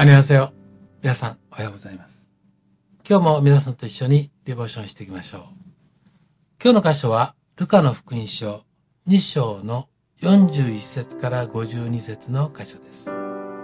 안녕하세요。皆さん、おはようございます。今日も皆さんと一緒にデボーションしていきましょう。今日の箇所は、ルカの福音書2章の41節から52節の箇所です。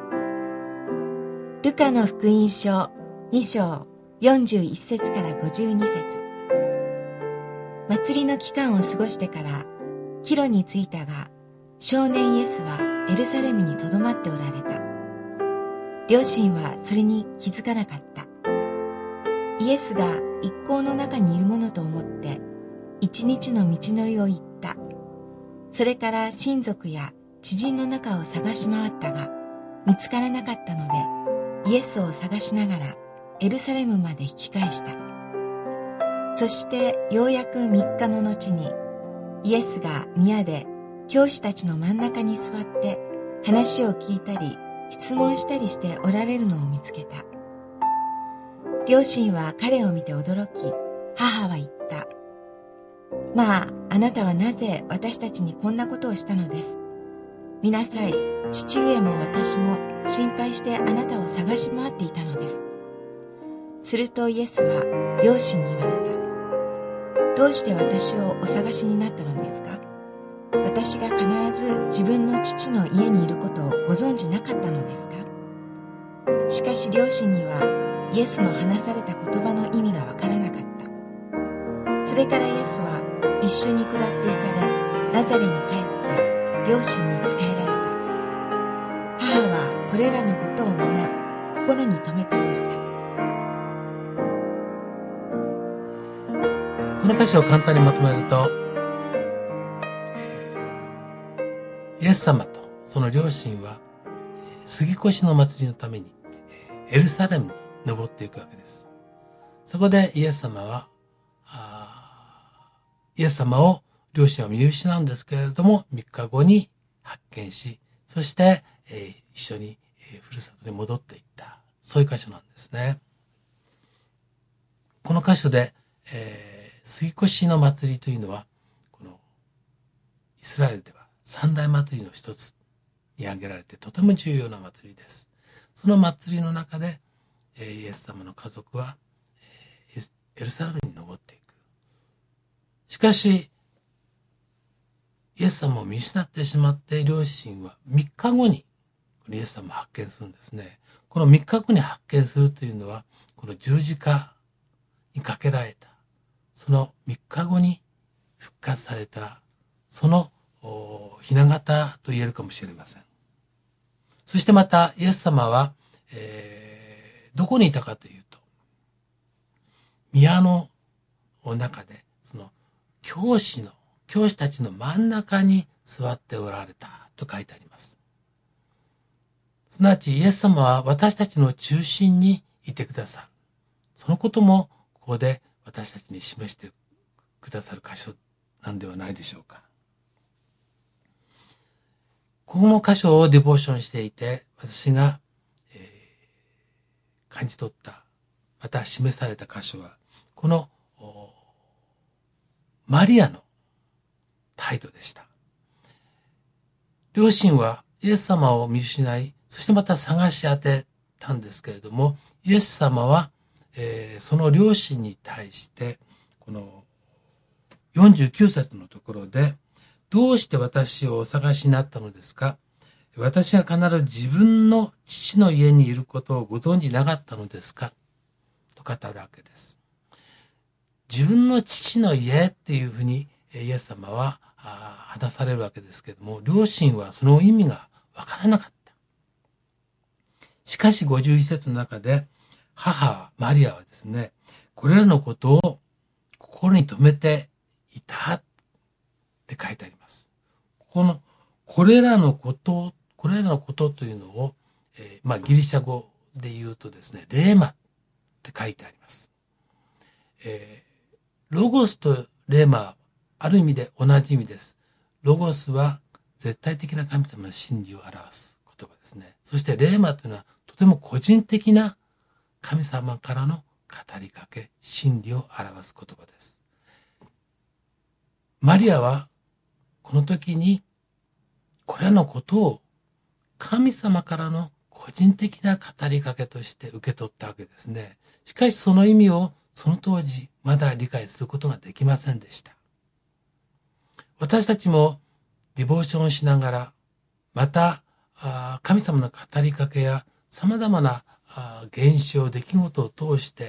ルカの福音書2章41節から52節。祭りの期間を過ごしてからヒロに着いたが、少年イエスはエルサレムにとどまっておられた。両親はそれに気づかなかった。イエスが一行の中にいるものと思って一日の道のりを行った。それから親族や知人の中を探し回ったが見つからなかったので、イエスを探しながらエルサレムまで引き返した。そしてようやく3日の後にイエスが宮で教師たちの真ん中に座って話を聞いたり質問したりしておられるのを見つけた。両親は彼を見て驚き、母は言った。まあ、あなたはなぜ私たちにこんなことをしたのです。見なさい、父上も私も心配してあなたを探し回っていたのです。するとイエスは両親に言われた。どうして私をお探しになったのですか？私が必ず自分の父の家にいることをご存じなかったのですか？しかし両親にはイエスの話された言葉の意味がわからなかった。それからイエスは一緒に下って行かれ、ナザレに帰って両親に仕えられた。母はこれらのことを皆心に留めておいた。 この箇所を簡単にまとめると、イエス様とその両親は杉越の祭りのためにエルサレムに登っていくわけです。そこでイエス様を両親は見失うんですけれども、3日後に発見し、そして一緒にふるさとに戻っていった、そういう箇所なんですね。この箇所で、杉越の祭りというのは、このイスラエルでは三大祭りの一つに挙げられてとても重要な祭りです。その祭りの中で、イエス様の家族はエルサレムに登っていく。しかし、イエス様を見失ってしまって両親は3日後にこのイエス様を発見するんですね。この3日後に発見するというのは、この十字架にかけられた、その3日後に復活された、その雛形と言えるかもしれません。そしてまたイエス様は、どこにいたかというと、宮の中でその教師たちの真ん中に座っておられたと書いてあります。すなわちイエス様は私たちの中心にいてくださる。そのこともここで私たちに示してくださる箇所なんではないでしょうか。この箇所をデボーションしていて、私が、感じ取った、また示された箇所は、このマリアの態度でした。両親はイエス様を見失い、そしてまた探し当てたんですけれども、イエス様は、その両親に対して、この49節のところで、どうして私をお探しになったのですか？私が必ず自分の父の家にいることをご存じなかったのですか？と語るわけです。自分の父の家っていうふうにイエス様は話されるわけですけれども、両親はその意味がわからなかった。しかし51節の中で、母マリアはですね、これらのことを心に留めていたって書いてあります。これらのことというのを、ギリシャ語で言うとですね、レーマって書いてあります。ロゴスとレーマはある意味で同じ意味です。ロゴスは絶対的な神様の真理を表す言葉ですね。そしてレーマというのはとても個人的な神様からの語りかけ、真理を表す言葉です。マリアはこの時にこれらのことを神様からの個人的な語りかけとして受け取ったわけですね。しかしその意味をその当時まだ理解することができませんでした。私たちもディボーションをしながら、また神様の語りかけや様々な現象、出来事を通して、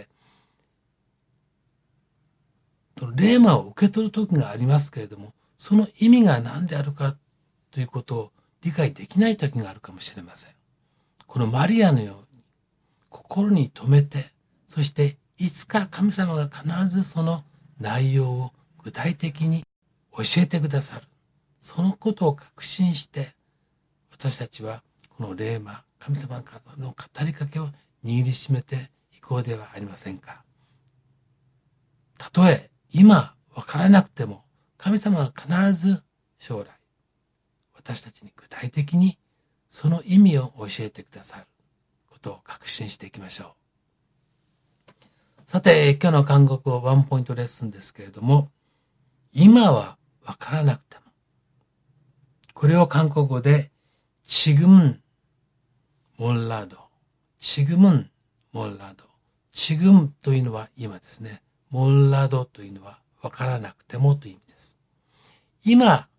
レーマを受け取る時がありますけれども、その意味が何であるかということを理解できない時があるかもしれません。このマリアのように心に留めて、そしていつか神様が必ずその内容を具体的に教えてくださる。そのことを確信して、私たちはこのレーマ、神様の語りかけを握りしめていこうではありませんか。たとえ今わからなくても、神様は必ず将来、私たちに具体的にその意味を教えてくださることを確信していきましょう。さて、今日の韓国語ワンポイントレッスンですけれども、今はわからなくても、これを韓国語で지금은 몰라도, 지금은 몰라도, 지금というのは今ですね。몰라도というのはわからなくてもという意味です。今、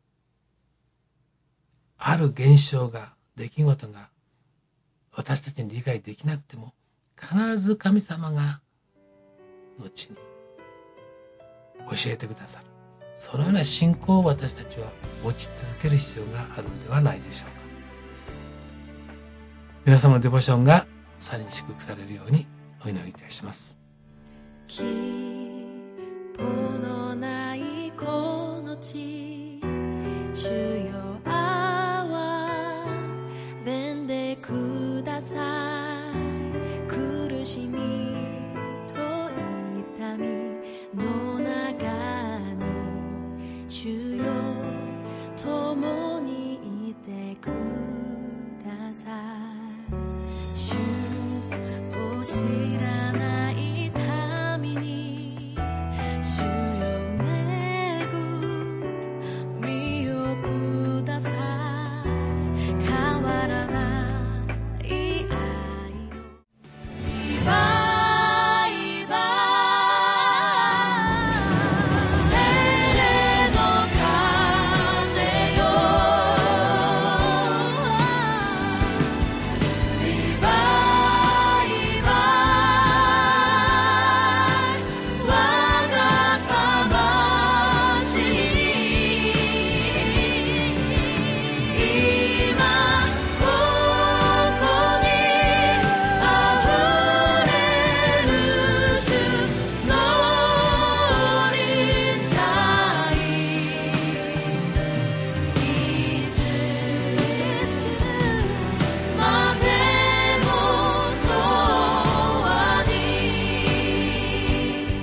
ある現象が、出来事が私たちに理解できなくても、必ず神様が後に教えてくださる。そのような信仰を私たちは持ち続ける必要があるのではないでしょうか。皆様のデボーションがさらに祝福されるようにお祈りいたします。 希望のないこの地、主よ憐れんでください。苦しみと痛みの中に、主よ共にいてください。主を知らない民に、主よ恵みをください。変わらない愛のリバイバル、精霊の風よ、リバイバル、我が魂に、今ここにあふれる主の臨在、いつまでも永遠に。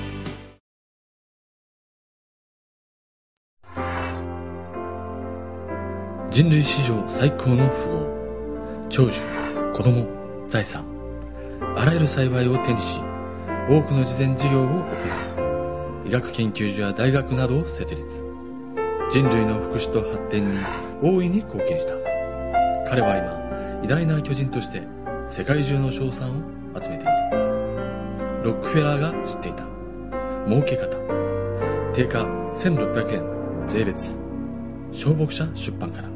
人類史上最高の富豪、長寿、子供、財産、あらゆる幸いを手にし、多くの慈善事業を行う。医学研究所や大学などを設立。人類の福祉と発展に大いに貢献した。彼は今、偉大な巨人として世界中の称賛を集めている。ロックフェラーが知っていた儲け方。定価1600円税別。小牧者出版から。